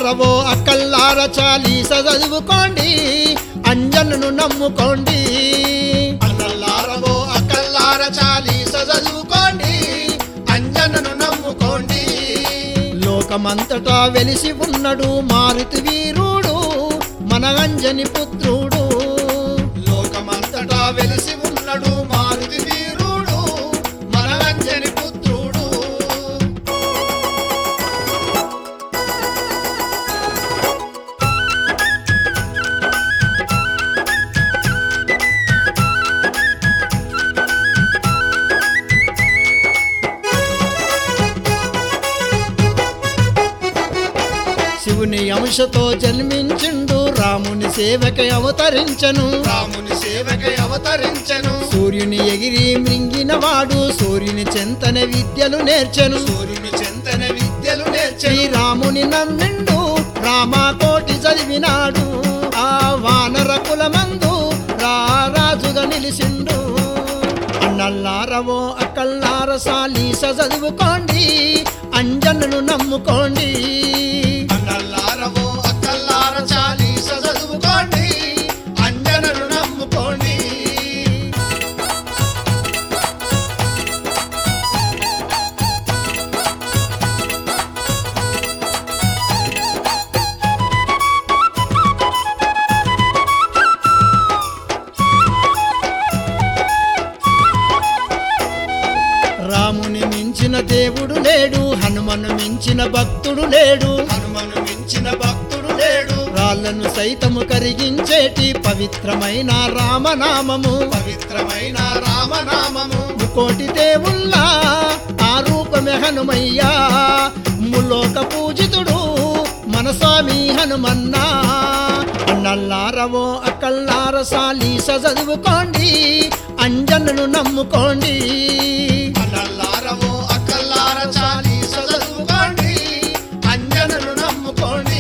అన్నల్లారవో అక్కల్లార చాలీస చదువుకోండి, అంజన్ను నమ్ముకోండి. అన్నల్లారవో అక్కల్లార చాలీస చదువుకోండి, అంజన్ను నమ్ముకోండి. లోకమంతటా వెలిసి ఉన్నడు మారుతి వీరుడు మన అంజని పుత్రుడు. లోకమంతటా వెలిసి ఉన్నడు మారుతి వీరుడు మన అంజని పుత్రుడు. శివుని అంశతో జన్మించిండు, రాముని సేవకై అవతరించను. రాముని సేవకై అవతరించను. సూర్యుని ఎగిరి మృంగిన వాడు సూర్యుని చెంతన విద్యలు నేర్చెను. సూర్యుని చెంతన విద్యలు నేర్చెను. రాముని నమ్మిండు రామాకోటి చదివినాడు, ఆ వానర కులమందు రారాజుగా నిలిసిండు. అన్నల్లారవో అక్కల్లార సాలీస చదువుకోండి, అంజన్ను నమ్ముకోండి. అన్నల్లారవో అక్కల్లార చాలీస చదువుకోండి, అంజన్ను నమ్ముకోండి. రాముని మించిన దేవుడు లేడు, హనుమను మించిన భక్తుడు లేడు. హనుమను మించిన భక్తుడు లేడు. రాళ్లను సైతము కరిగించేటి పవిత్రమైన రామనామము. పవిత్రమైన రామనామము. ముకోటి దేవుళ్ళా ఆ రూపమే హనుమయ్యా, ములోక పూజితుడు మన స్వామి హనుమన్నా. అన్నల్లారవో అక్కల్లార సాలీస చదువుకోండి, అంజన్ను నమ్ముకోండి. అన్నల్లారవో అక్కల్లార చాలీస చదువుకోండి, అంజన్ను నమ్ముకోండి.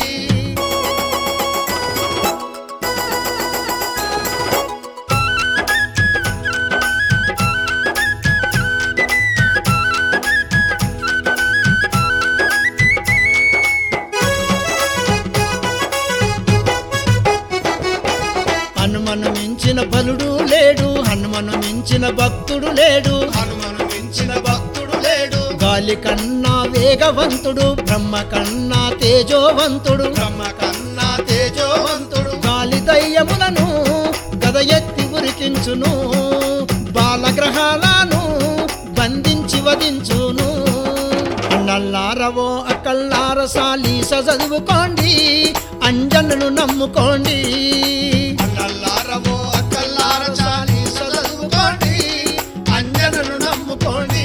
హనుమను మించిన బలుడు లేడు, హనుమను మించిన భక్తుడు లేడు. హనుమను మించిన భక్తుడు లేడు. గాలి కన్నా వేగవంతుడు, బ్రహ్మ కన్నా తేజోవంతుడు. బ్రహ్మ కన్నా తేజోవంతుడు. గాలి దయ్యములను గద ఎత్తి ఉరికించును, బాలగ్రహాలను బంధించి వధించును. అన్నల్లారవో అక్కల్లార సాలీస చదువుకోండి, అంజన్ను నమ్ముకోండి. అన్నల్లారవో అక్కల్లార చాలీస చదువుకోండి, అంజన్ను నమ్ముకోండి.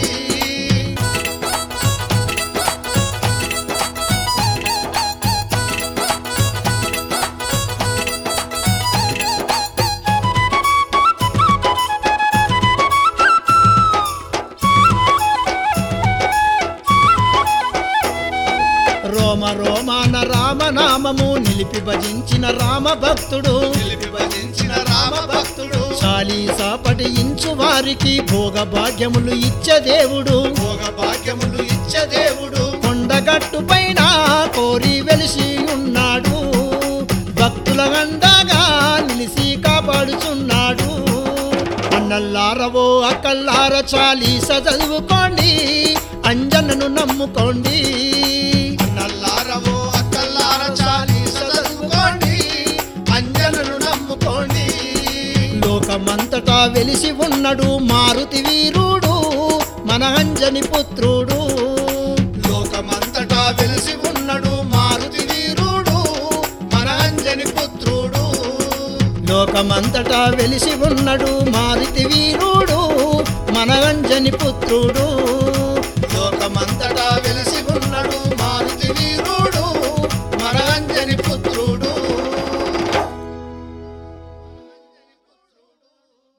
రోమ రోమాన రామనామము నిలిపి భజించిన రామ భక్తుడు. నిలిపి భజించిన రామ భక్తుడు. చాలీస పఠించు వారికి భోగ భాగ్యములు ఇచ్చే దేవుడు. భోగ భాగ్యములు ఇచ్చే దేవుడు. కొండగట్టు పైన కోరి వెలిసి ఉన్నాడు, భక్తుల అండగా నిలిసి కాపాడుచున్నాడు. అన్నల్లారవో అక్కల్లార చాలీస చదువుకోండి, అంజన్ను నమ్ముకోండి. అన్నల్లారవో అక్కల్లార చాలీస చదువుకోండి, అంజన్ను నమ్ముకోండి. లోకమంతటా వెలిసి ఉన్నడు మారుతి వీరుడు మన అంజని పుత్రుడు. లోకమంతటా వెలిసి ఉన్నడు మారుతి వీరుడు మన అంజని పుత్రుడు. లోకమంతటా వెలిసి ఉన్నడు మారుతి వీరుడు మన అంజని పుత్రుడు. లోకమంతటా